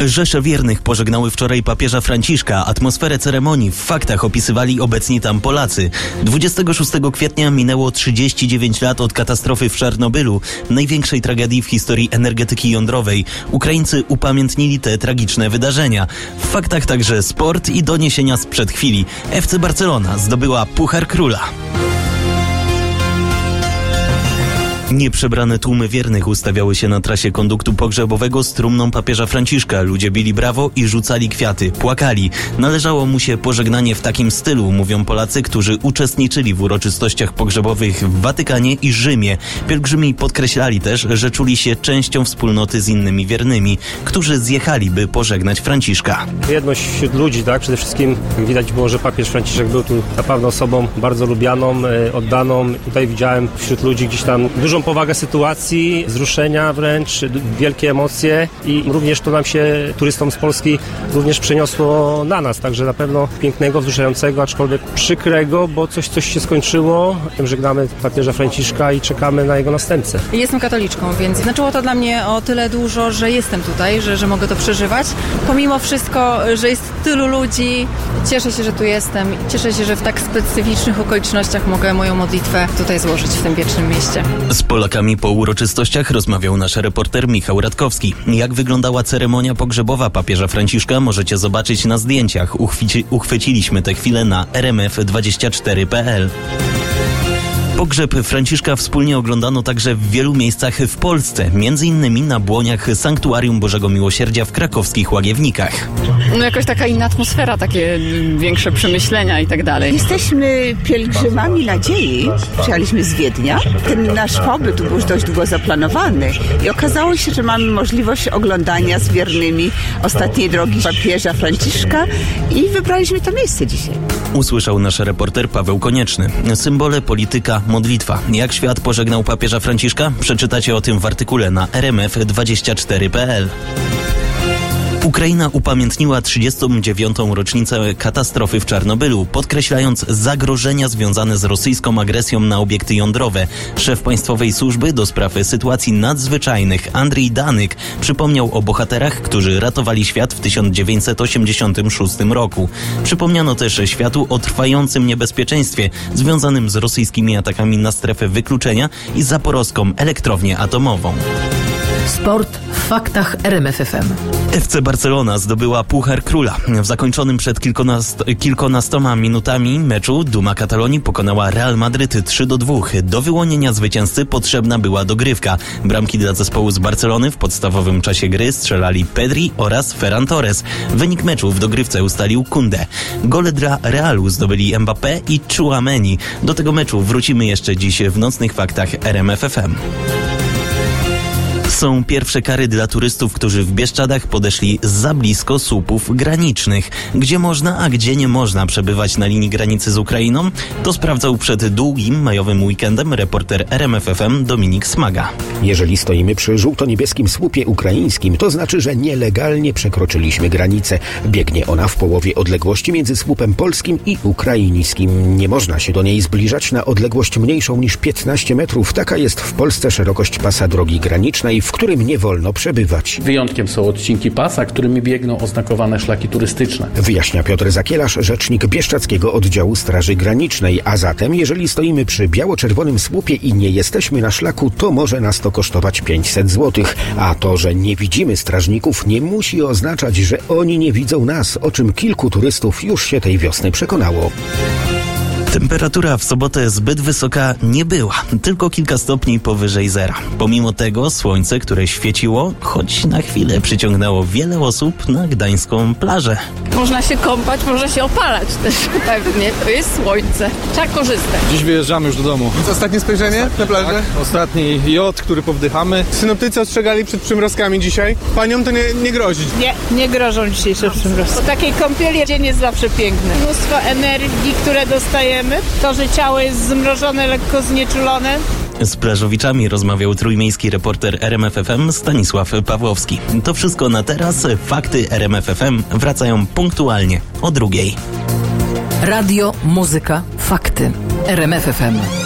Rzesze wiernych pożegnały wczoraj papieża Franciszka. Atmosferę ceremonii w faktach opisywali obecni tam Polacy. 26 kwietnia minęło 39 lat od katastrofy w Czarnobylu, największej tragedii w historii energetyki jądrowej. Ukraińcy upamiętnili te tragiczne wydarzenia. W faktach także sport i doniesienia sprzed chwili. FC Barcelona zdobyła Puchar Króla. Nieprzebrane tłumy wiernych ustawiały się na trasie konduktu pogrzebowego z trumną papieża Franciszka. Ludzie bili brawo i rzucali kwiaty, płakali. Należało mu się pożegnanie w takim stylu, mówią Polacy, którzy uczestniczyli w uroczystościach pogrzebowych w Watykanie i Rzymie. Pielgrzymi podkreślali też, że czuli się częścią wspólnoty z innymi wiernymi, którzy zjechali, by pożegnać Franciszka. Jedność wśród ludzi, tak? Przede wszystkim widać było, że papież Franciszek był tu naprawdę osobą bardzo lubianą, oddaną. Tutaj widziałem wśród ludzi gdzieś tam dużą powagę sytuacji, wzruszenia wręcz, wielkie emocje i również to nam się, turystom z Polski, również przeniosło na nas. Także na pewno pięknego, wzruszającego, aczkolwiek przykrego, bo coś się skończyło. Żegnamy papieża Franciszka i czekamy na jego następcę. Jestem katoliczką, więc znaczyło to dla mnie o tyle dużo, że jestem tutaj, że mogę to przeżywać. Pomimo wszystko, że jest tylu ludzi, cieszę się, że tu jestem. Cieszę się, że w tak specyficznych okolicznościach mogę moją modlitwę tutaj złożyć w tym wiecznym mieście. Z Polakami po uroczystościach rozmawiał nasz reporter Michał Radkowski. Jak wyglądała ceremonia pogrzebowa papieża Franciszka, możecie zobaczyć na zdjęciach. Uchwyciliśmy tę chwilę na rmf24.pl. Pogrzeb Franciszka wspólnie oglądano także w wielu miejscach w Polsce, m.in. na błoniach Sanktuarium Bożego Miłosierdzia w krakowskich Łagiewnikach. Jakoś taka inna atmosfera, takie większe przemyślenia i tak dalej. Jesteśmy pielgrzymami nadziei. Przyjechaliśmy z Wiednia. Ten nasz pobyt był już dość długo zaplanowany i okazało się, że mamy możliwość oglądania z wiernymi ostatniej drogi papieża Franciszka i wybraliśmy to miejsce dzisiaj. Usłyszał nasz reporter Paweł Konieczny. Symbole, polityka, modlitwa. Jak świat pożegnał papieża Franciszka? Przeczytacie o tym w artykule na rmf24.pl. Ukraina upamiętniła 39. rocznicę katastrofy w Czarnobylu, podkreślając zagrożenia związane z rosyjską agresją na obiekty jądrowe. Szef Państwowej Służby do spraw sytuacji nadzwyczajnych Andrzej Danyk przypomniał o bohaterach, którzy ratowali świat w 1986 roku. Przypomniano też światu o trwającym niebezpieczeństwie związanym z rosyjskimi atakami na strefę wykluczenia i zaporowską elektrownię atomową. Sport w faktach RMF FM. FC Barcelona zdobyła Puchar Króla. W zakończonym przed kilkunastoma minutami meczu Duma Katalonii pokonała Real Madryt 3-2. Do wyłonienia zwycięzcy potrzebna była dogrywka. Bramki dla zespołu z Barcelony w podstawowym czasie gry strzelali Pedri oraz Ferran Torres. Wynik meczu w dogrywce ustalił Koundé. Gole dla Realu zdobyli Mbappé i Tchouaméni. Do tego meczu wrócimy jeszcze dziś w nocnych faktach RMF FM. Są pierwsze kary dla turystów, którzy w Bieszczadach podeszli za blisko słupów granicznych. Gdzie można, a gdzie nie można przebywać na linii granicy z Ukrainą? To sprawdzał przed długim majowym weekendem reporter RMF FM Dominik Smaga. Jeżeli stoimy przy żółto-niebieskim słupie ukraińskim, to znaczy, że nielegalnie przekroczyliśmy granicę. Biegnie ona w połowie odległości między słupem polskim i ukraińskim. Nie można się do niej zbliżać na odległość mniejszą niż 15 metrów. Taka jest w Polsce szerokość pasa drogi granicznej, w którym nie wolno przebywać. Wyjątkiem są odcinki pasa, którymi biegną oznakowane szlaki turystyczne. Wyjaśnia Piotr Zakielasz, rzecznik Bieszczadzkiego Oddziału Straży Granicznej. A zatem, jeżeli stoimy przy biało-czerwonym słupie i nie jesteśmy na szlaku, to może nas to kosztować 500 zł. A to, że nie widzimy strażników, nie musi oznaczać, że oni nie widzą nas, o czym kilku turystów już się tej wiosny przekonało. Temperatura w sobotę zbyt wysoka nie była, tylko kilka stopni powyżej zera. Pomimo tego słońce, które świeciło, choć na chwilę przyciągnęło wiele osób na gdańską plażę. Można się kąpać, można się opalać też pewnie. To jest słońce. Trzeba korzystać. Dziś wyjeżdżamy już do domu. To ostatnie spojrzenie na plażę? Tak, ostatni jod, który powdychamy. Synoptycy ostrzegali przed przymrozkami dzisiaj. Paniom to nie grozi. Nie grożą dzisiejsze przymrozki. Po takiej kąpieli dzień jest zawsze piękny. Mnóstwo energii, które dostajemy. To, że ciało jest zmrożone, lekko znieczulone. Z plażowiczami rozmawiał trójmiejski reporter RMF FM Stanisław Pawłowski. To wszystko na teraz. Fakty RMF FM wracają punktualnie o 2:00. Radio, muzyka, fakty. RMF FM.